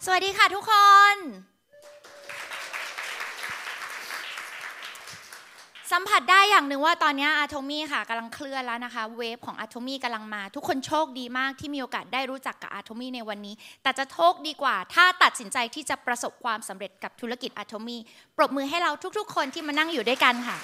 สวัสดีค่ะทุกคนสัมผัสได้อย่างหนึ่งว่าตอนนี้อะโทมี่ค่ะกำลังเคลื่อนแล้วนะคะเวฟของอะโทมี่กำลังมาทุกคนโชคดีมากที่มีโอกาสได้รู้จักกับอะโทมี่ในวันนี้แต่จะโชคดีกว่าถ้าตัดสินใจที่จะประสบความสำเร็จกับธุรกิจอะโทมี่ปรบมือให้เราทุกๆคนที่มานั่งอยู่ด้วยกันค่ะ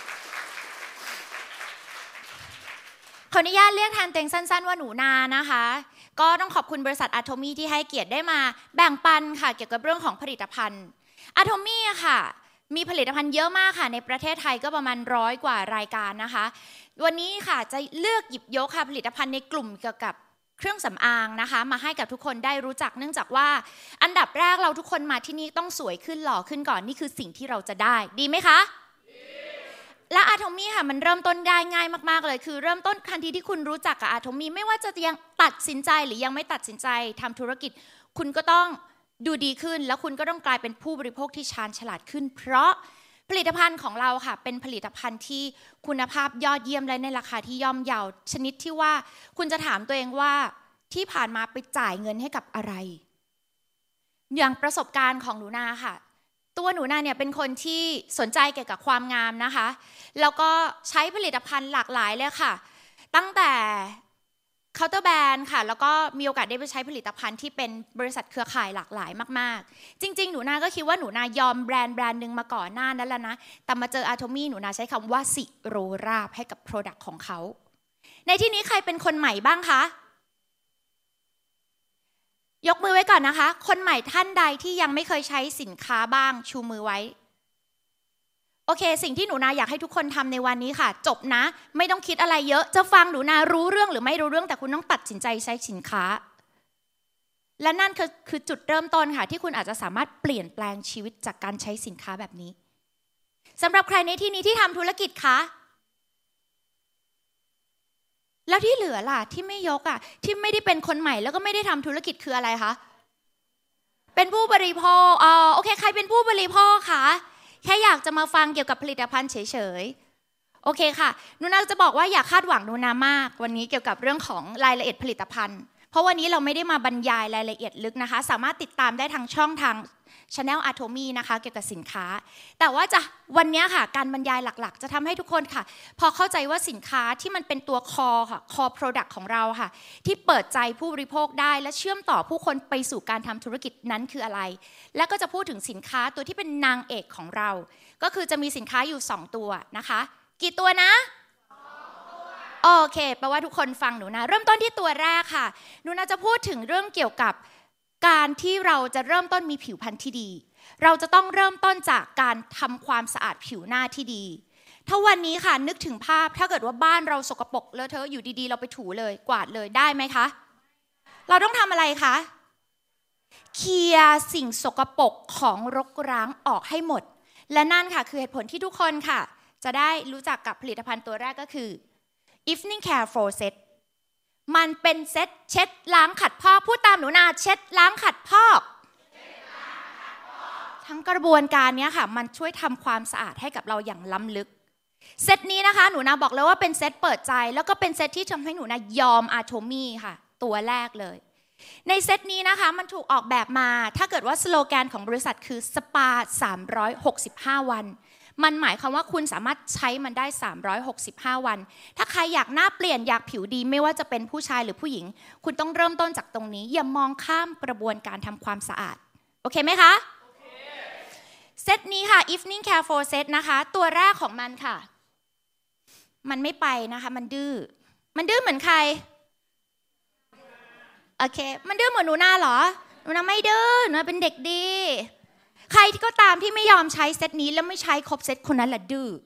ขออนุญาตเรียกแทนเต็งสั้นๆว่าหนูนานะคะก็ต้องขอบคุณบริษัทอะโทมี่ที่ให้เกียรติได้มาแบ่งปันค่ะเกี่ยวกับเรื่องของผลิตภัณฑ์อะโทมี่ค่ะมีผลิตภัณฑ์เยอะมากค่ะในประเทศไทยก็ประมาณ100 กว่ารายการนะคะวันนี้ค่ะจะเลือกหยิบยกค่ะผลิตภัณฑ์ในกลุ่มเกี่ยวกับเครื่องสำอางนะคะมาให้กับทุกคนได้รู้จักเนื่องจากว่าอันดับแรกเราทุกคนมาที่นี่ต้องสวยขึ้นหล่อขึ้นก่อนนี่คือสิ่งที่เราจะได้ดีไหมคะและอะโทมี่ค่ะมันเริ่มต้นได้ง่ายมากๆเลยคือเริ่มต้นทันทีที่คุณรู้จักกับอะโทมี่ไม่ว่าจะยังตัดสินใจหรือยังไม่ตัดสินใจทำธุรกิจคุณก็ต้องดูดีขึ้นแล้วคุณก็ต้องกลายเป็นผู้บริโภคที่ชาญฉลาดขึ้นเพราะผลิตภัณฑ์ของเราค่ะเป็นผลิตภัณฑ์ที่คุณภาพยอดเยี่ยมและในราคาที่ย่อมเยาชนิดที่ว่าคุณจะถามตัวเองว่าที่ผ่านมาไปจ่ายเงินให้กับอะไรอย่างประสบการณ์ของหนูนาค่ะตัวหนูนาเนี่ยเป็นคนที่สนใจเกี่ยวกับความงามนะคะแล้วก็ใช้ผลิตภัณฑ์หลากหลายเลยค่ะตั้งแต่เคาน์เตอร์แบรนด์ค่ะแล้วก็มีโอกาสได้ไปใช้ผลิตภัณฑ์ที่เป็นบริษัทเครือข่ายหลากหลายมากๆจริงๆหนูนาก็คิดว่าหนูนายอมแบรนด์หนึ่งมาก่อนหน้านั้นแล้วนะแต่มาเจออะโทมี่หนูนาใช้คำว่าสิโรราบให้กับ Product ของเขาในที่นี้ใครเป็นคนใหม่บ้างคะยกมือไว้ก่อนนะคะคนใหม่ท่านใดที่ยังไม่เคยใช้สินค้าบ้างชูมือไว้โอเคสิ่งที่หนูนาอยากให้ทุกคนทำในวันนี้ค่ะจบนะไม่ต้องคิดอะไรเยอะจะฟังหนูนารู้เรื่องหรือไม่รู้เรื่องแต่คุณต้องตัดสินใจใช้สินค้าและนั่นคือจุดเริ่มต้นค่ะที่คุณอาจจะสามารถเปลี่ยนแปลงชีวิตจากการใช้สินค้าแบบนี้สำหรับใครในที่นี้ที่ทำธุรกิจคะแล้วที่เหลือล่ะที่ไม่ยกอ่ะที่ไม่ได้เป็นคนใหม่แล้วก็ไม่ได้ทำธุรกิจคืออะไรคะเป็นผู้บริโภคโอเคใครเป็นผู้บริโภคคะแค่อยากจะมาฟังเกี่ยวกับผลิตภัณฑ์เฉยๆโอเคค่ะหนูนาจะบอกว่าอย่าคาดหวังหนูนามากวันนี้เกี่ยวกับเรื่องของรายละเอียดผลิตภัณฑ์เพราะวันนี้เราไม่ได้มาบรรยายรายละเอียดลึกนะคะสามารถติดตามได้ทางช่องทาง Channelอะโทมี่นะคะเกี่ยวกับสินค้าแต่ว่าวันนี้ค่ะการบรรยายหลักๆจะทำให้ทุกคนค่ะพอเข้าใจว่าสินค้าที่มันเป็นตัวคอค่ะคอ product ของเราค่ะที่เปิดใจผู้บริโภคได้และเชื่อมต่อผู้คนไปสู่การทำธุรกิจนั้นคืออะไรและก็จะพูดถึงสินค้าตัวที่เป็นนางเอกของเราก็คือจะมีสินค้าอยู่2ตัวนะคะกี่ตัวนะโอเคแปลว่าทุกคนฟังหนูนะเริ่มต้นที่ตัวแรกค่ะหนูนะจะพูดถึงเรื่องเกี่ยวกับการที่เราจะเริ่มต้นมีผิวพรรณที่ดีเราจะต้องเริ่มต้นจากการทำความสะอาดผิวหน้าที่ดีถ้าวันนี้ค่ะนึกถึงภาพถ้าเกิดว่าบ้านเราสกปรกเลอะเทอะอยู่ดีๆเราไปถูเลยกวาดเลยได้ไหมคะเราต้องทำอะไรคะเคลียร์สิ่งสกปรกของรกร้างออกให้หมดและนั่นค่ะคือเหตุผลที่ทุกคนค่ะจะได้รู้จักกับผลิตภัณฑ์ตัวแรกก็คือ Evening Care for Set มันเป็นเซ็ตเช็ดล้างขัดพอกพูดตามหนูนาเช็ดล้างขัดพอกทั้งกระบวนการนี้ค่ะมันช่วยทำความสะอาดให้กับเราอย่างล้ำลึกเซตนี้นะคะหนูนาบอกเลยว่าเป็นเซตเปิดใจแล้วก็เป็นเซตที่ทำให้หนูนายอมอะโทมี่ค่ะตัวแรกเลยในเซตนี้นะคะมันถูกออกแบบมาถ้าเกิดว่าสโลแกนของบริษัทคือสปา365 วันมันหมายความว่าคุณสามารถใช้มันได้365 วันถ้าใครอยากหน้าเปลี่ยนอยากผิวดีไม่ว่าจะเป็นผู้ชายหรือผู้หญิงคุณต้องเริ่มต้นจากตรงนี้อย่ามองข้ามกระบวนการทำความสะอาดโอเคไหมคะเซตนี้ค่ะ Evening Care for Set นะคะตัวแรกของมันค่ะมันไม่ไปนะคะมันดื้อเหมือนใครโอเคมันดื้อเหมือนหนูนาเหรอหนูนาไม่ดื้อหนูนาเป็นเด็กดีใครที่ก็ตามที่ไม่ยอมใช้เซตนี้แล้วไม่ใช้ครบเซตคนนั้นแหละดื้อ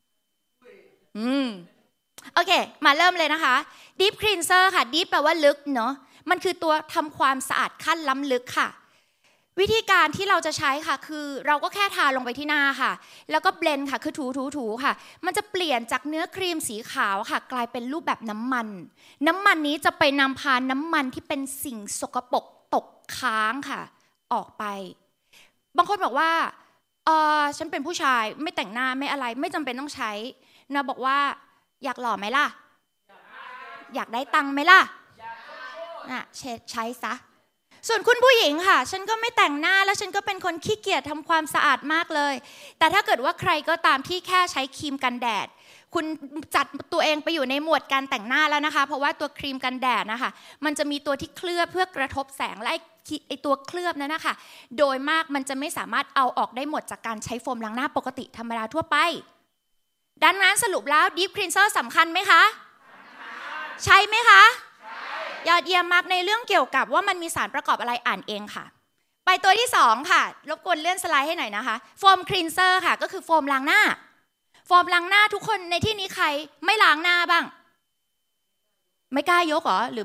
โอเคมาเริ่มเลยนะคะ Deep Cleanser ค่ะ Deep แปลว่าลึกเนาะมันคือตัวทำความสะอาดขั้นล้ำลึกค่ะวิธีการที่เราจะใช้ค่ะคือเราก็แค่ทาลงไปที่หน้าค่ะแล้วก็เบลนด์ค่ะคือถูค่ะมันจะเปลี่ยนจากเนื้อครีมสีขาวค่ะกลายเป็นรูปแบบน้ำมันนี้จะไปนำพาน้ำมันที่เป็นสิ่งสกปรกตกค้างค่ะออกไปบางคนบอกว่าฉันเป็นผู้ชายไม่แต่งหน้าไม่อะไรไม่จำเป็นต้องใช้นะบอกว่าอยากหล่อไหมล่ะอยากได้ตังค์ไหมล่ะใช้ซะส่วนคุณผู้หญิงค่ะฉันก็ไม่แต่งหน้าแล้วฉันก็เป็นคนขี้เกียจทำความสะอาดมากเลยแต่ถ้าเกิดว่าใครก็ตามที่แค่ใช้ครีมกันแดดคุณจัดตัวเองไปอยู่ในหมวดการแต่งหน้าแล้วนะคะเพราะว่าตัวครีมกันแดดนะคะมันจะมีตัวที่เคลือบเพื่อกระทบแสงและไอตัวเคลือบนั้นนะคะโดยมากมันจะไม่สามารถเอาออกได้หมดจากการใช้โฟมล้างหน้าปกติธรรมดาทั่วไปดังนั้นสรุปแล้ว Deep Cleanser สำคัญไหมคะใช่ไหมคะยอดเยี่ยมมากในเรื่องเกี่ยวกับว่ามันมีสารประกอบอะไรอ่านเองค่ะไปตัวที่2ค่ะรบกวนเลื่อนสไลด์ให้หน่อยนะคะโฟมคลีนเซอร์ค่ะก็คือโฟมล้างหน้าโฟมล้างหน้าทุกคนในที่นี้ใครไม่ล้างหน้าบ้างไม่กล้ายกเหรอหรือ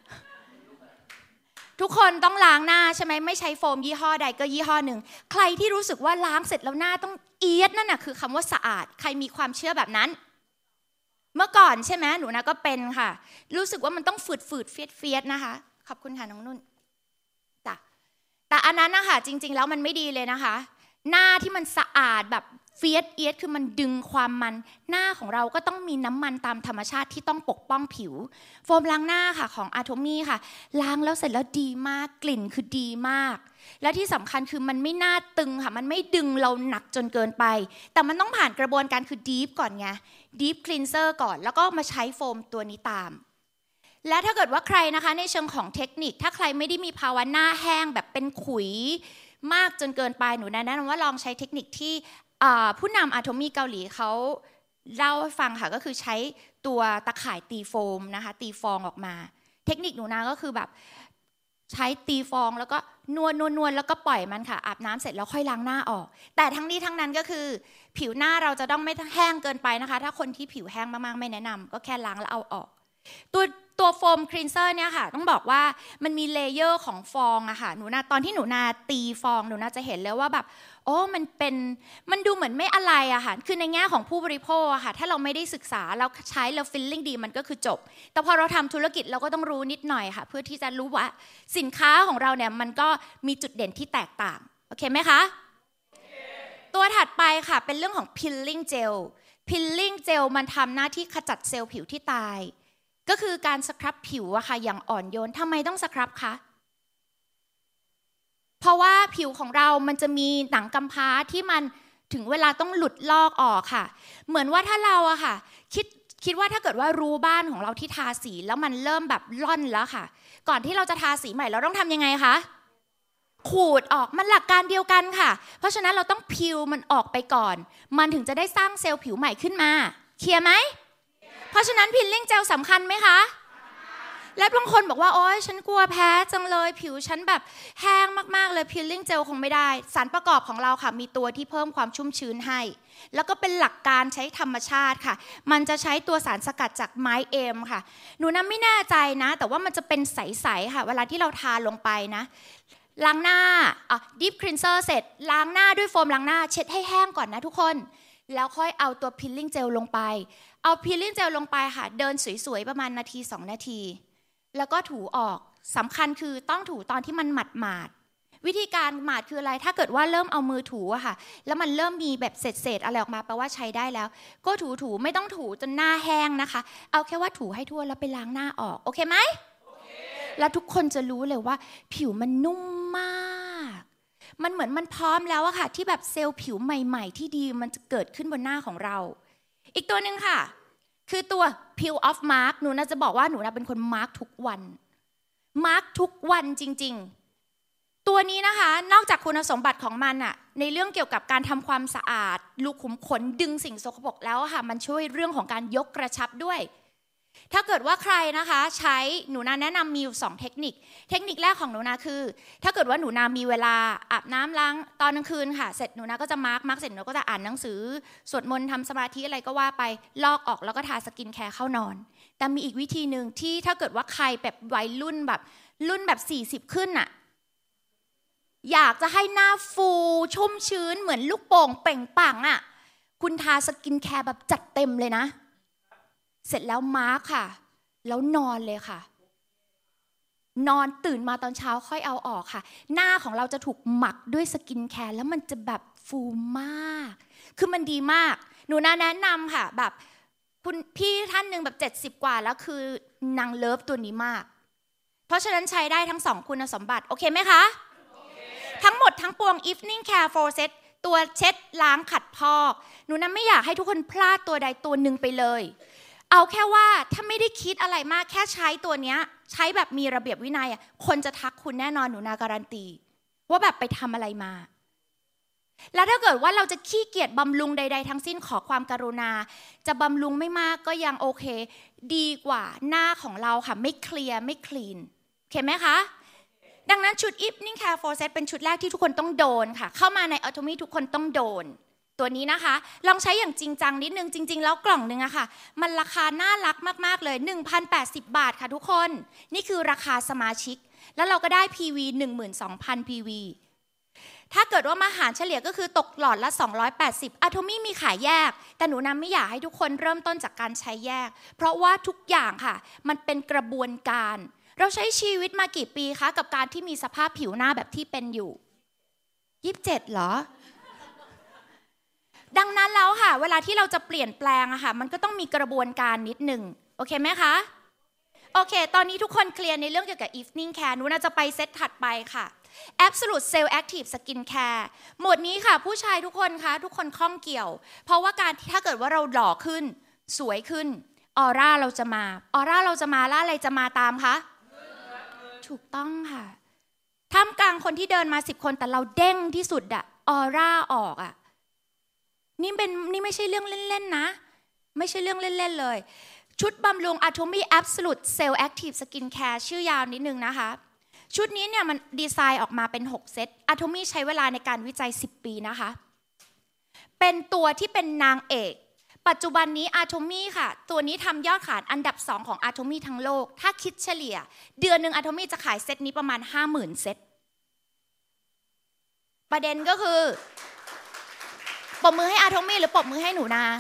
ทุกคนต้องล้างหน้าใช่ไหมไม่ใช้โฟมยี่ห้อใดก็ยี่ห้อหนึ่งใครที่รู้สึกว่าล้างเสร็จแล้วหน้าต้องเอียดนั่นน่ะคือคำว่าสะอาดใครมีความเชื่อแบบนั้นเมื่อก่อนใช่ไหมหนูนะก็เป็นค่ะรู้สึกว่ามันต้องฝืดเฟียดนะคะขอบคุณค่ะน้องนุ่นจ้ะแต่อันนั้นนะคะจริงๆแล้วมันไม่ดีเลยนะคะหน้าที่มันสะอาดแบบเฟียดคือมันดึงความมันหน้าของเราก็ต้องมีน้ำมันตามธรรมชาติที่ต้องปกป้องผิวโฟมล้างหน้าค่ะของ Atomy ค่ะล้างแล้วเสร็จแล้วดีมากกลิ่นคือดีมากและที่สำคัญคือมันไม่น่าตึงค่ะมันไม่ดึงเราหนักจนเกินไปแต่มันต้องผ่านกระบวนการคือ Deep ก่อนไง Deep Cleanser ก่อนแล้วก็มาใช้โฟมตัวนี้ตามและถ้าเกิดว่าใครนะคะในเชิงของเทคนิคถ้าใครไม่ได้มีภาวะหน้าแห้งแบบเป็นขุยมากจนเกินไปหนูแนะนำว่าลองใช้เทคนิคที่ผู้นำ Atomy เกาหลีเขาเล่าให้ฟังค่ะก็คือใช้ตัวตะข่ายตีโฟมนะคะตีฟองออกมาเทคนิคหนูนะก็คือแบบใช้ตีฟองแล้วก็นวลแล้วก็ปล่อยมันค่ะอาบน้ำเสร็จแล้วค่อยล้างหน้าออกแต่ทั้งนี้ทั้งนั้นก็คือผิวหน้าเราจะต้องไม่แห้งเกินไปนะคะถ้าคนที่ผิวแห้งมากๆไม่แนะนำก็แค่ล้างแล้วเอาออกตัวโฟมคลีนเซอร์เนี่ยค่ะต้องบอกว่ามันมีเลเยอร์ของฟองอะค่ะหนูนาตอนที่หนูนาตีฟองหนูนาจะเห็นเลยว่าแบบโอ้มันดูเหมือนไม่อะไรอะค่ะคือในแง่ของผู้บริโภคอะค่ะถ้าเราไม่ได้ศึกษาเราใช้เราฟีลลิ่งดีมันก็คือจบแต่พอเราทำธุรกิจเราก็ต้องรู้นิดหน่อยค่ะเพื่อที่จะรู้ว่าสินค้าของเราเนี่ยมันก็มีจุดเด่นที่แตกต่างโอเคไหมคะ ตัวถัดไปค่ะเป็นเรื่องของ peeling gel peeling gel มันทำหน้าที่ขจัดเซลล์ผิวที่ตายก็คือการสครับผิวอะค่ะอย่างอ่อนโยนทำไมต้องสครับคะเพราะว่าผิวของเรามันจะมีหนังกำพร้าที่มันถึงเวลาต้องหลุดลอกออกค่ะเหมือนว่าถ้าเราอะค่ะคิดว่าถ้าเกิดว่ารูบ้านของเราที่ทาสีแล้วมันเริ่มแบบล่อนแล้วค่ะก่อนที่เราจะทาสีใหม่เราต้องทำยังไงคะขูดออกมันหลักการเดียวกันค่ะเพราะฉะนั้นเราต้องพิวมันออกไปก่อนมันถึงจะได้สร้างเซลล์ผิวใหม่ขึ้นมาเคลียร์ไหมเพราะฉะนั้นพิลลิ่งเจลสำคัญไหมคะและบางคนบอกว่าโอ๊ยฉันกลัวแพ้จังเลยผิวฉันแบบแห้งมากๆเลยพิลลิ่งเจลคงไม่ได้สารประกอบของเราค่ะมีตัวที่เพิ่มความชุ่มชื้นให้แล้วก็เป็นหลักการใช้ธรรมชาติค่ะมันจะใช้ตัวสารสกัดจากไม้เอมค่ะหนูน่ะไม่แน่ใจนะแต่ว่ามันจะเป็นใสๆค่ะเวลาที่เราทาลงไปนะล้างหน้าDeep Cleanser เสร็จล้างหน้าด้วยโฟมล้างหน้าเช็ดให้แห้งก่อนนะทุกคนแล้วค่อยเอาตัว Peeling Gel ลงไปเอา Peeling Gel ลงไปค่ะเดินสวยๆประมาณนาที2นาทีแล้วก็ถูออกสำคัญคือต้องถูตอนที่มันหมาดๆวิธีการหมาดคืออะไรถ้าเกิดว่าเริ่มเอามือถูอะค่ะแล้วมันเริ่มมีแบบเศษอะไรออกมาแปลว่าใช้ได้แล้วก็ถูไม่ต้องถูจนหน้าแห้งนะคะเอาแค่ว่าถูให้ทั่วแล้วไปล้างหน้าออกโอเคไหมแล้วทุกคนจะรู้เลยว่าผิวมันนุ่มมากมันเหมือนมันพร้อมแล้วอะค่ะที่แบบเซลล์ผิวใหม่ๆที่ดีมันจะเกิดขึ้นบนหน้าของเราอีกตัวหนึ่งค่ะคือตัว Peel Off Mark หนูน่าจะบอกว่าหนูน่าเป็นคนมาร์กทุกวันมาร์กทุกวันจริงๆตัวนี้นะคะนอกจากคุณสมบัติของมันอะในเรื่องเกี่ยวกับการทำความสะอาดรูขุมขนดึงสิ่งสกปรกแล้วค่ะมันช่วยเรื่องของการยกกระชับด้วยถ้าเกิดว่าใครนะคะใช้หนูนาแนะนำมีอยู่2เทคนิคแรกของหนูนาคือถ้าเกิดว่าหนูนามีเวลาอาบน้ำล้างตอนกลางคืนค่ะเสร็จหนูนาก็จะมาร์กเสร็จหนูก็จะอ่านหนังสือสวดมนต์ทำสมาธิอะไรก็ว่าไปลอกออกแล้วก็ทาสกินแคร์เข้านอนแต่มีอีกวิธีหนึ่งที่ถ้าเกิดว่าใครแบบวัยรุ่นแบบ40ขึ้นอะอยากจะให้หน้าฟูชุ่มชื้นเหมือนลูกโป่งเปล่งปลั่งอะคุณทาสกินแคร์แบบจัดเต็มเลยนะเสร็จแล้วมาร์คค่ะแล้วนอนเลยค่ะนอนตื่นมาตอนเช้าค่อยเอาออกค่ะหน้าของเราจะถูกหมักด้วยสกินแคร์แล้วมันจะแบบฟูมากคือมันดีมากหนูน่าแนะนำค่ะแบบคุณพี่ท่านหนึ่งแบบ70กว่าแล้วคือนางเลิฟตัวนี้มากเพราะฉะนั้นใช้ได้ทั้ง2คุณสมบัติโอเคไหมคะทั้งหมดทั้งปวง Evening Care 4 Set ตัวเช็ดล้างขัดพอกหนูนั้นไม่อยากให้ทุกคนพลาดตัวใดตัวหนึ่งไปเลยเอาแค่ว่าถ้าไม่ได้คิดอะไรมากแค่ใช้ตัวเนี้ยใช้แบบมีระเบียบวินัยคนจะทักคุณแน่นอนหนูนาการันตีว่าแบบไปทำอะไรมาแล้วถ้าเกิดว่าเราจะขี้เกียจบำรุงใดๆทั้งสิ้นขอความกรุณาจะบำรุงไม่มากก็ยังโอเคดีกว่าหน้าของเราค่ะไม่เคลียร์ไม่คลีนโอเคไหมคะดังนั้นชุด Evening Care 4 Set เป็นชุดแรกที่ทุกคนต้องโดนค่ะเข้ามาใน Atomy ทุกคนต้องโดนตัวนี้นะคะลองใช้อย่างจริงจังนิดนึงจริงๆแล้วกล่องนึงอะค่ะมันราคาน่ารักมากๆเลย 1,080 บาทค่ะทุกคนนี่คือราคาสมาชิกแล้วเราก็ได้ PV 12,000 PV ถ้าเกิดว่ามาหารเฉลี่ยก็คือตกหลอดละ280 Atomy มีขายแยกแต่หนูไม่อยากให้ทุกคนเริ่มต้นจากการใช้แยกเพราะว่าทุกอย่างค่ะมันเป็นกระบวนการเราใช้ชีวิตมากี่ปีคะกับการที่มีสภาพผิวหน้าแบบที่เป็นอยู่27เหรอดังนั้นแล้วค่ะเวลาที่เราจะเปลี่ยนแปลงอะค่ะมันก็ต้องมีกระบวนการนิดหนึ่งโอเคไหมคะโอเคตอนนี้ทุกคนเคลียร์ในเรื่องเกี่ยวกับ Evening Care หนูน่าจะไปเซตถัดไปค่ะ Absolute Cell Active Skin Care หมวดนี้ค่ะผู้ชายทุกคนคะทุกคนคล่องเกี่ยวเพราะว่าการถ้าเกิดว่าเราหล่อขึ้นสวยขึ้นออร่าเราจะมาแล้วอะไรจะมาตามคะถูกต้องค่ะท่ามกลางคนที่เดินมา10คนแต่เราเด้งที่สุดอะออร่าออกอะนี่ไม่ใช่เรื่องเล่นๆนะไม่ใช่เรื่องเล่นๆเลยชุดบำรุง Atomy Absolute Cell Active Skin Care ชื่อยาวนิดนึงนะคะชุดนี้เนี่ยมันดีไซน์ออกมาเป็น6เซต Atomy ใช้เวลาในการวิจัย10ปีนะคะเป็นตัวที่เป็นนางเอกปัจจุบันนี้ Atomy ค่ะตัวนี้ทำยอดขายอันดับ2ของ Atomy ทั้งโลกถ้าคิดเฉลี่ยเดือนหนึ่ง Atomy จะขายเซตนี้ประมาณ 50,000 เซตประเด็นก็คือปรบมือให้Atomyหรือปรบมือให้หนูนา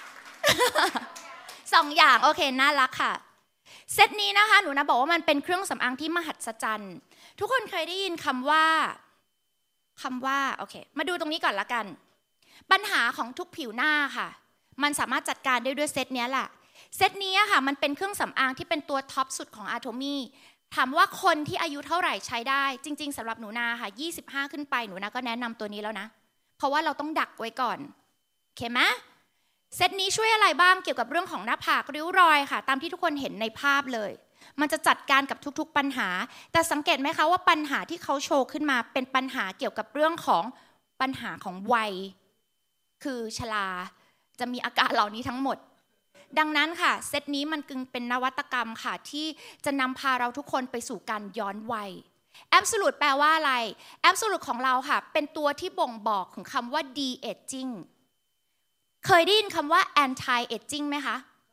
2 อย่างโอเคน่ารักค่ะเซตนี้นะคะหนูนะบอกว่ามันเป็นเครื่องสำอางที่มหัศจรรย์ทุกคนเคยได้ยินคำว่าโอเคมาดูตรงนี้ก่อนละกันปัญหาของทุกผิวหน้าค่ะมันสามารถจัดการได้ด้วยเซตนี้แหละเซตนี้ค่ะมันเป็นเครื่องสำอางที่เป็นตัวท็อปสุดของ Atomy ถามว่าคนที่อายุเท่าไหร่ใช้ได้จริงๆสำหรับหนูนาค่ะ25ขึ้นไปหนูนาก็แนะนำตัวนี้แล้วนะเพราะว่าเราต้องดักไว้ก่อนโอเคไหมเซตนี้ช่วยอะไรบ้างเกี่ยวกับเรื่องของหน้าผากริ้วรอยค่ะตามที่ทุกคนเห็นในภาพเลยมันจะจัดการกับทุกๆปัญหาแต่สังเกตไหมคะว่าปัญหาที่เขาโชว์ขึ้นมาเป็นปัญหาเกี่ยวกับเรื่องของปัญหาของวัยคือชราจะมีอาการเหล่านี้ทั้งหมดดังนั้นค่ะเซตนี้มันกึ่งเป็นนวัตกรรมค่ะที่จะนำพาเราทุกคนไปสู่การย้อนวัยAbsolute แปลว่าอะไร Absolute ของเราค่ะเป็นตัวที่บ่งบอกของคำว่า de-aging เคยได้ยินคำว่า anti aging ไหมคะ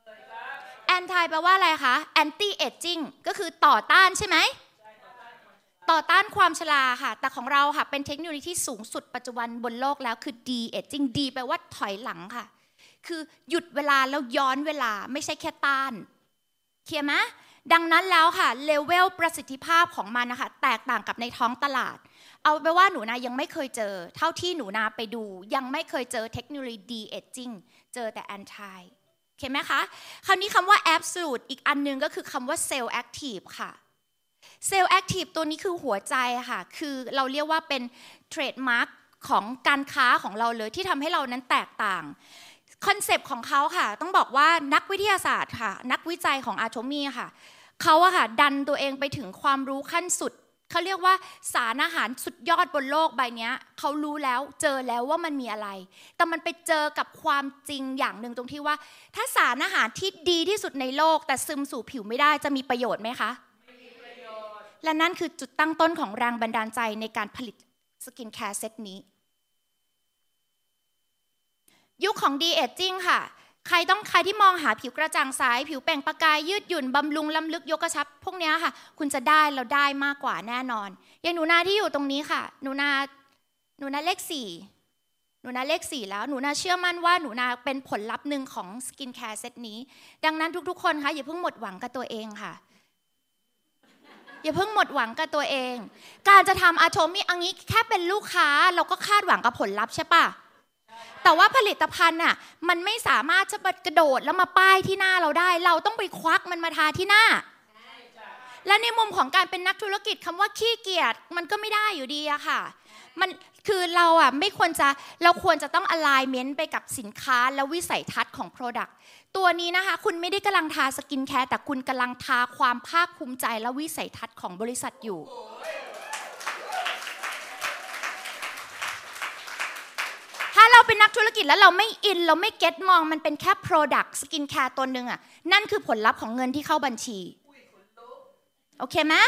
anti แปลว่าอะไรคะ anti aging ก็คือต่อต้านใช่ไหมต่อต้านความชราค่ะแต่ของเราค่ะเป็นเทคโนโลยีที่สูงสุดปัจจุบันบนโลกแล้วคือ de-aging D แปลว่าถอยหลังค่ะคือหยุดเวลาแล้วย้อนเวลาไม่ใช่แค่ต้านเคลียร์ไหมดังนั้นแล้วค่ะเลเวลประสิทธิภาพของมันนะคะแตกต่างกับในท้องตลาดเอาไปว่าหนูนายังไม่เคยเจอเท่าที่หนูนาไปดูยังไม่เคยเจอเทคโนโลยี de-aging เจอแต่ anti โอเคไหมคะคราวนี้คำว่า absolute อีกอันนึงก็คือคำว่า cell active ค่ะ cell active ตัวนี้คือหัวใจค่ะคือเราเรียกว่าเป็นเทรดมาร์คของการค้าของเราเลยที่ทำให้เรานั้นแตกต่างคอนเซปต์ของเขาค่ะต้องบอกว่านักวิทยาศาสตร์ค่ะนักวิจัยของ Atomy ค่ะเขาอะค่ะดันตัวเองไปถึงความรู้ขั้นสุดเขาเรียกว่าสารอาหารสุดยอดบนโลกใบนี้เขารู้แล้วเจอแล้วว่ามันมีอะไรแต่มันไปเจอกับความจริงอย่างหนึ่งตรงที่ว่าถ้าสารอาหารที่ดีที่สุดในโลกแต่ซึมสู่ผิวไม่ได้จะมีประโยชน์ไหมคะไม่มีประโยชน์และนั่นคือจุดตั้งต้นของแรงบันดาลใจในการผลิตสกินแคร์เซตนี้ยุคของ de-aging ค่ะใครที่มองหาผิวกระจ่างใสผิวเปล่งประกายยืดหยุ่นบำรุงล้ำลึกยกกระชับพวกนี้ค่ะคุณจะได้เราได้มากกว่าแน่นอนอย่างหนูนาที่อยู่ตรงนี้ค่ะหนูนาเลข4แล้วหนูนาเชื่อมั่นว่าหนูนาเป็นผลลัพธ์หนึ่งของสกินแคร์เซตนี้ดังนั้นทุกๆคนค่ะอย่าเพิ่งหมดหวังกับตัวเองค่ะอย่าเพิ่งหมดหวังกับตัวเองการจะทำAtomyอันนี้แค่เป็นลูกค้าเราก็คาดหวังกับผลลัพธ์ใช่ปะแต่ว่าผลิตภัณฑ์น่ะมันไม่สามารถจะกระโดดแล้วมาป้ายที่หน้าเราได้เราต้องไปควักมันมาทาที่หน้าและในมุมของการเป็นนักธุรกิจคำว่าขี้เกียจมันก็ไม่ได้อยู่ดีอะค่ะมันคือเราอะไม่ควรจะเราควรจะต้อง alignment ไปกับสินค้าและวิสัยทัศน์ของ product ตัวนี้นะคะคุณไม่ได้กำลังทาสกินแคร์แต่คุณกำลังทาความภาคภูมิใจและวิสัยทัศน์ของบริษัทอยู่ถ้าเราเป็นนักธุรกิจแล้วเราไม่อินเราไม่เก็ตมองมันเป็นแค่ product สกินแคร์ตัวนึงอะนั่นคือผลลัพธ์ของเงินที่เข้าบัญชีโอเคไหม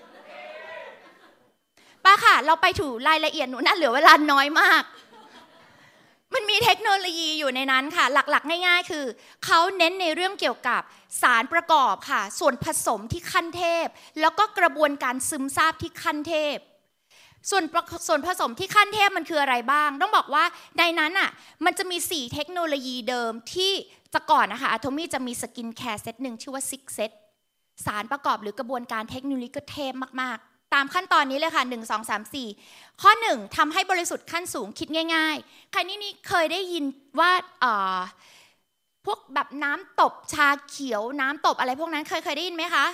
ป้าค่ะเราไปถูรายละเอียดหนูน่าเหลือเวลาน้อยมากมันมีเทคโนโลยีอยู่ในนั้นค่ะหลักๆง่ายๆคือเขาเน้นในเรื่องเกี่ยวกับสารประกอบค่ะส่วนผสมที่ขั้นเทพแล้วก็กระบวนการซึมซาบที่ขั้นเทพส่วนผสมที่ขั้นเทพมันคืออะไรบ้างต้องบอกว่าในนั้นอ่ะมันจะมี4เทคโนโลยีเดิมที่แต่ก่อนนะคะอะโทมี่จะมีสกินแคร์เซตหนึ่งชื่อว่าซิกเซตสารประกอบหรือกระบวนการเทคโนโลยีก็เทพมากๆตามขั้นตอนนี้เลยค่ะ1 2 3 4ข้อ1ทำให้บริสุทธิ์ขั้นสูงคิดง่ายๆใครนี่เคยได้ยินว่าพวกแบบน้ำตบชาเขียวน้ำตบอะไรพวกนั้นเคยได้ยินไหมคะ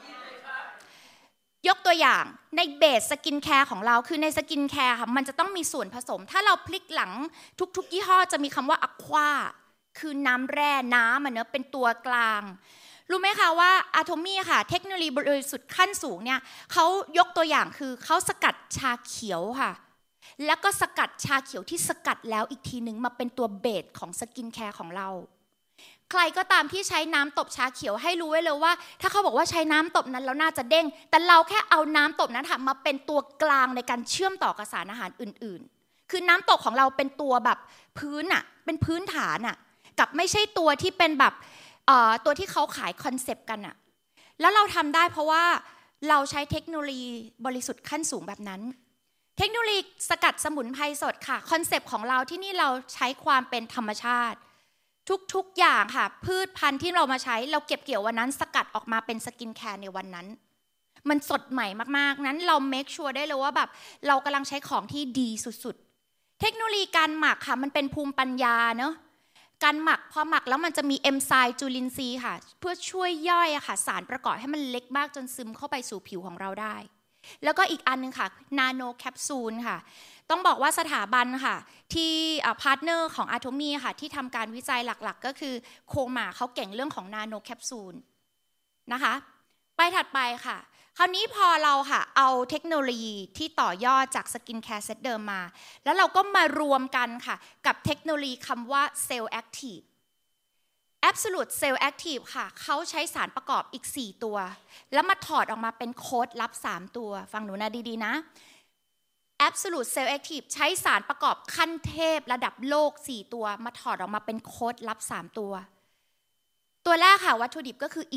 ยกตัวอย่างในเบสสกินแคร์ของเราคือในสกินแคร์ค่ะมันจะต้องมีส่วนผสมถ้าเราพลิกหลังทุกยี่ห้อจะมีคำว่าอะควาคือน้ำแร่น้ำเนอะเป็นตัวกลางรู้ไหมคะว่าอะโทมี่ค่ะเทคโนโลยีบริสุทธิ์ขั้นสูงเนี่ยเขายกตัวอย่างคือเขาสกัดชาเขียวค่ะแล้วก็สกัดชาเขียวที่สกัดแล้วอีกทีหนึ่งมาเป็นตัวเบสของสกินแคร์ของเราใครก็ตามที่ใช้น้ำตบชาเขียวให้รู้ไว้เลยว่าถ้าเขาบอกว่าใช้น้ำตบนั้นแล้วน่าจะเด้งแต่เราแค่เอาน้ำตบนั้นค่ะมาเป็นตัวกลางในการเชื่อมต่อกับสารอาหารอื่นๆคือน้ำตบของเราเป็นตัวแบบพื้นอะเป็นพื้นฐานอะกับไม่ใช่ตัวที่เป็นแบบตัวที่เขาขายคอนเซปต์กันอะแล้วเราทำได้เพราะว่าเราใช้เทคโนโลยีบริสุทธิ์ขั้นสูงแบบนั้นเทคโนโลยีสกัดสมุนไพรสดค่ะคอนเซปต์ของเราที่นี่เราใช้ความเป็นธรรมชาติทุกอย่างค่ะพืชพันธุ์ที่เรามาใช้เราเก็บเกี่ยววันนั้นสกัดออกมาเป็นสกินแคร์ในวันนั้นมันสดใหม่มากๆนั้นเราเมคชัวร์ได้เลยว่าแบบเรากำลังใช้ของที่ดีสุดๆเทคโนโลยีการหมักค่ะมันเป็นภูมิปัญญาเนอะการหมักพอหมักแล้วมันจะมีเอนไซม์จุลินทรีย์ค่ะเพื่อช่วยย่อยค่ะสารประกอบให้มันเล็กมากจนซึมเข้าไปสู่ผิวของเราได้แล้วก็อีกอันนึงค่ะนาโนแคปซูลค่ะต้องบอกว่าสถาบันค่ะที่พาร์ทเนอร์ของอะโทมี่ค่ะที่ทำการวิจัยหลักๆก็คือโคมาเขาเก่งเรื่องของนาโนแคปซูลนะคะไปถัดไปค่ะคราวนี้พอเราค่ะเอาเทคโนโลยีที่ต่อยอดจากสกินแคร์เซตเดิมมาแล้วเราก็มารวมกันค่ะกับเทคโนโลยีคำว่าเซลล์แอคทีฟAbsolute Cell Active ค่ะเขาใช้สารประกอบอีก4ตัวแล้วมาถอดออกมาเป็นโค้ดลับ3ตัวฟังหนูนะดีๆนะ Absolute Cell Active ใช้สารประกอบขั้นเทพระดับโลก4ตัวมาถอดออกมาเป็นโค้ดลับ3ตัวตัวแรกค่ะวัตถุดิบก็คือ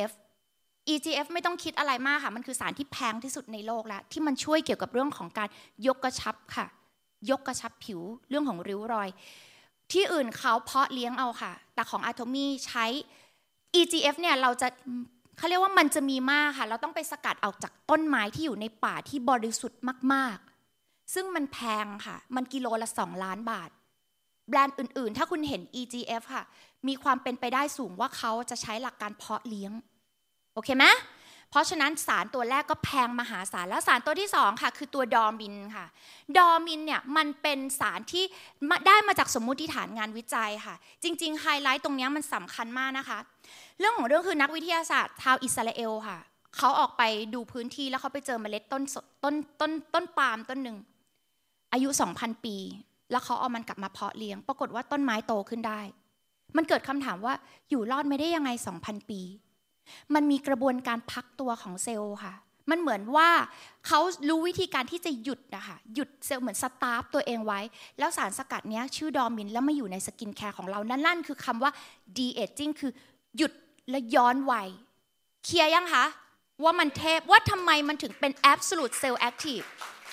EGF ไม่ต้องคิดอะไรมากค่ะมันคือสารที่แพงที่สุดในโลกแล้วที่มันช่วยเกี่ยวกับเรื่องของการยกกระชับค่ะยกกระชับผิวเรื่องของริ้วรอยที่อื่นเขาเพาะเลี้ยงเอาค่ะแต่ของอะโทมี่ใช้ EGF เนี่ยเราจะเขาเรียกว่ามันจะมีมากค่ะเราต้องไปสกัดเอาจากต้นไม้ที่อยู่ในป่าที่บริสุทธิ์มากๆซึ่งมันแพงค่ะมันกิโลละ2 ล้านบาทแบรนด์อื่นๆถ้าคุณเห็น EGF ค่ะมีความเป็นไปได้สูงว่าเขาจะใช้หลักการเพาะเลี้ยงโอเคไหมเพราะฉะนั้นสารตัวแรกก็แพงมหาศาลแล้วสารตัวที่2ค่ะคือตัวดอร์มินค่ะดอร์มินเนี่ยมันเป็นสารที่ได้มาจากสมมุติฐานงานวิจัยค่ะจริงๆไฮไลท์ตรงนี้มันสำคัญมากนะคะเรื่องของเรื่องคือนักวิทยาศาสตร์ชาวอิสราเอลค่ะเขาออกไปดูพื้นที่แล้วเขาไปเจอเมล็ดต้นปาล์มต้นหนึ่งอายุ 2,000 ปีแล้วเขาเอามันกลับมาเพาะเลี้ยงปรากฏว่าต้นไม้โตขึ้นได้มันเกิดคำถามว่าอยู่รอดไม่ได้ยังไง 2,000 ปีมันมีกระบวนการพักตัวของเซลล์ค่ะมันเหมือนว่าเขารู้วิธีการที่จะหยุดนะคะหยุดเซลล์เหมือนสตาร์ฟตัวเองไว้แล้วสารสกัดนี้ชื่อดอร์มินแล้วมาอยู่ในสกินแคร์ของเรานั่นคือคำว่า de-aging คือหยุดและย้อนวัยเคลียร์ยังคะว่ามันเทพว่าทำไมมันถึงเป็น absolute cell active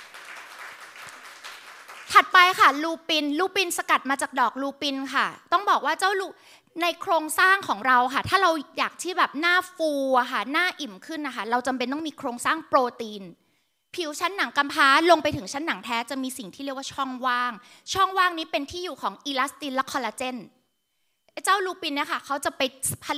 ถัดไปค่ะลูปินสกัดมาจากดอกลูปินค่ะต้องบอกว่าเจ้าในโครงสร้างของเราค่ะถ้าเราอยากที่แบบหน้าฟูอะค่ะหน้าอิ่มขึ้นนะคะเราจำเป็นต้องมีโครงสร้างโปรตีนผิวชั้นหนังกำพร้าลงไปถึงชั้นหนังแท้จะมีสิ่งที่เรียกว่าช่องว่างนี้เป็นที่อยู่ของอิลาสตินและคอลลาเจนเจ้าลูปินเนี่ยค่ะเขาจะไปผลิต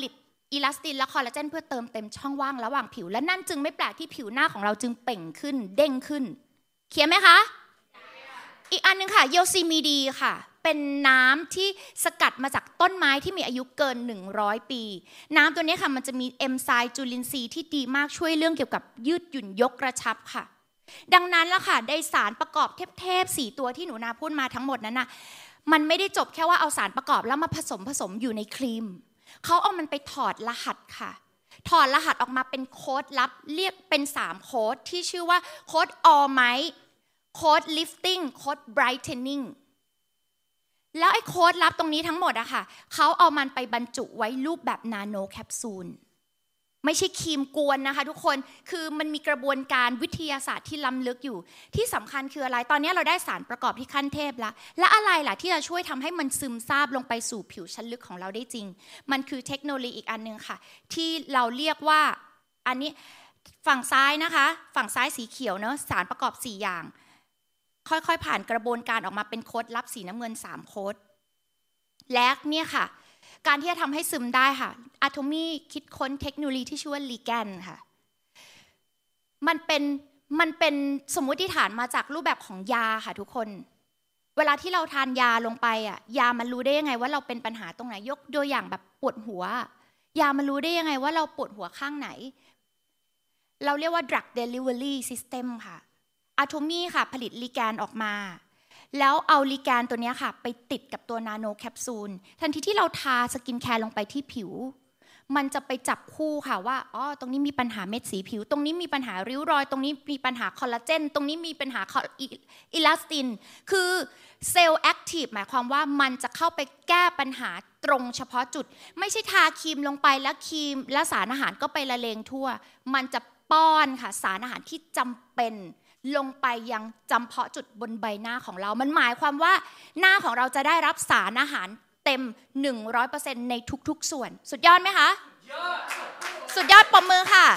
อิลาสตินและคอลลาเจนเพื่อเติมเต็มช่องว่างระหว่างผิวและนั่นจึงไม่แปลกที่ผิวหน้าของเราจึงเปล่งขึ้นเด้งขึ้นเคลียร์ไหมคะอีกอันนึงค่ะโยซิมีดีค่ะเป็นน้ำที่สกัดมาจากต้นไม้ที่มีอายุเกิน100ปีน้ำตัวนี้ค่ะมันจะมีเอนไซม์จุลินทรีย์ที่ดีมากช่วยเรื่องเกี่ยวกับยืดหยุ่นยกกระชับค่ะดังนั้นแล้วค่ะได้สารประกอบเทพ4ตัวที่หนูนาพูดมาทั้งหมดนั้นนะมันไม่ได้จบแค่ว่าเอาสารประกอบแล้วมาผสมอยู่ในครีมเขาเอามันไปถอดรหัสค่ะถอดรหัสออกมาเป็นโค้ดลับเรียกเป็น3โค้ดที่ชื่อว่าโค้ด All Might โค้ด Lifting โค้ด Brightening แล้วไอ้โค้ดลับตรงนี้ทั้งหมดอะค่ะเขาเอามันไปบรรจุไว้รูปแบบนาโนแคปซูลไม่ใช่ครีมกวนนะคะทุกคนคือมันมีกระบวนการวิทยาศาสตร์ที่ล้ำลึกอยู่ที่สำคัญคืออะไรตอนนี้เราได้สารประกอบที่ขั้นเทพแล้วและอะไรล่ะที่จะช่วยทำให้มันซึมซาบลงไปสู่ผิวชั้นลึกของเราได้จริงมันคือเทคโนโลยีอีกอันนึงค่ะที่เราเรียกว่าอันนี้ฝั่งซ้ายนะคะฝั่งซ้ายสีเขียวเนอะสารประกอบ4อย่างค่อยๆผ่านกระบวนการออกมาเป็นโค้ดลับสีน้ำเงิน3โค้ดและเนี่ยค่ะการที่จะทำให้ซึมได้ค่ะอะโทมี่คิดค้นเทคโนโลยีที่ชื่อว่าลีแกนค่ะมันเป็นสมมติฐานมาจากรูปแบบของยาค่ะทุกคนเวลาที่เราทานยาลงไปอ่ะยามันรู้ได้ยังไงว่าเราเป็นปัญหาตรงไหนยกตัวอย่างแบบปวดหัวยามันรู้ได้ยังไงว่าเราปวดหัวข้างไหนเราเรียกว่า drug delivery system ค่ะอะโทมี่ค่ะผลิตลีแกนออกมาแล้วเอาลีแกนตัวนี้ค่ะไปติดกับตัวนาโนแคปซูลทันทีที่เราทาสกินแคร์ลงไปที่ผิวมันจะไปจับคู่ค่ะว่าอ๋อตรงนี้มีปัญหาเม็ดสีผิวตรงนี้มีปัญหาริ้วรอยตรงนี้มีปัญหาคอลลาเจนตรงนี้มีปัญหาอิลาสตินคือเซลล์แอคทีฟหมายความว่ามันจะเข้าไปแก้ปัญหาตรงเฉพาะจุดไม่ใช่ทาครีมลงไปแล้วครีมและสารอาหารก็ไปละเลงทั่วมันจะป้อนค่ะสารอาหารที่จำเป็นลงไปยังจำเพาะจุดบนใบหน้าของเรามันหมายความว่าหน้าของเราจะได้รับสารอาหารเต็ม 100% ในทุกๆส่วนสุดยอดไหมคะสุดยอดปรบมือค่ะ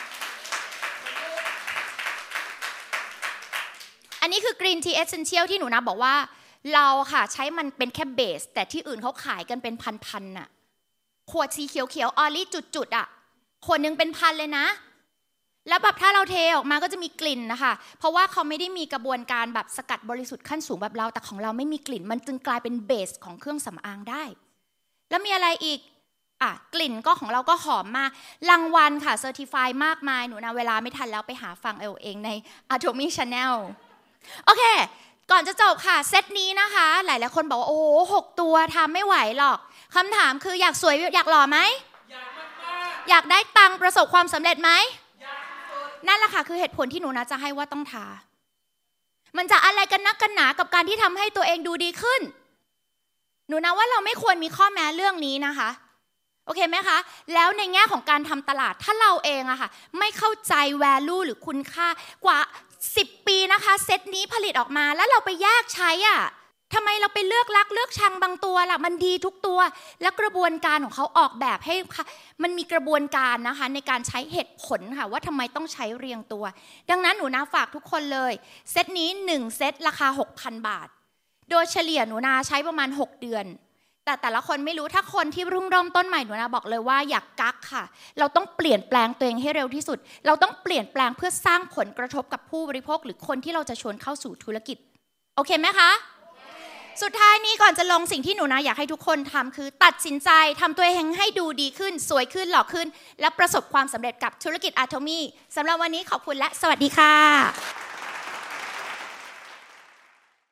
อันนี้คือ Green Tea Essential ที่หนูนะบอกว่าเราค่ะใช้มันเป็นแค่เบสแต่ที่อื่นเขาขายกันเป็นพันๆน่ะขวดสีเขียวๆออรี่จุดๆอ่ะขวดนึงเป็นพันเลยนะแล้วแบบถ้าเราเทออกมาก็จะมีกลิ่นนะคะเพราะว่าเขาไม่ได้มีกระบวนการแบบสกัดบริสุทธิ์ขั้นสูงแบบเราแต่ของเราไม่มีกลิ่นมันจึงกลายเป็นเบสของเครื่องสำอางได้แล้วมีอะไรอีกกลิ่นก็ของเราก็หอมมากรางวัลค่ะเซอร์ติฟายมากมายหนูนะเวลาไม่ทันแล้วไปหาฟังเอาเองใน Atomy Channel โอเคก่อนจะจบค่ะเซตนี้นะคะหลายๆคนบอกว่าโอ้โห6ตัวทำไม่ไหวหรอกคำถามคืออยากสวยอยากหล่อไหมอยากได้ตังค์ประสบความสำเร็จไหมนั่นแหละค่ะคือเหตุผลที่หนูนะจะให้ว่าต้องทามันจะอะไรกันนักกันหนากับการที่ทำให้ตัวเองดูดีขึ้นหนูนะว่าเราไม่ควรมีข้อแม้เรื่องนี้นะคะโอเคไหมคะแล้วในแง่ของการทำตลาดถ้าเราเองอะค่ะไม่เข้าใจ value หรือคุณค่ากว่า10 ปีนะคะเซตนี้ผลิตออกมาแล้วเราไปแยกใช้อะทำไมเราไปเลือกรักเลือกชังบางตัวล่ะมันดีทุกตัวและกระบวนการของเขาออกแบบให้มันมีกระบวนการนะคะในการใช้เหตุผลค่ะว่าทำไมต้องใช้เรียงตัวดังนั้นหนูนาฝากทุกคนเลยเซตนี้1เซตราคา 6,000 บาทโดยเฉลี่ยหนูนาใช้ประมาณ6 เดือนแต่ละคนไม่รู้ถ้าคนที่เริ่มต้นใหม่หนูนาบอกเลยว่าอยากกักค่ะเราต้องเปลี่ยนแปลงตัวเองให้เร็วที่สุดเราต้องเปลี่ยนแปลงเพื่อสร้างผลกระทบกับผู้บริโภคหรือคนที่เราจะชวนเข้าสู่ธุรกิจโอเคไหมคะสุดท้ายนี้ก่อนจะลงสิ่งที่หนูนะอยากให้ทุกคนทำคือตัดสินใจทำตัวเองให้ดูดีขึ้นสวยขึ้นหล่อขึ้นและประสบความสำเร็จกับธุรกิจ Atomy สำหรับวันนี้ขอบคุณและสวัสดีค่ะ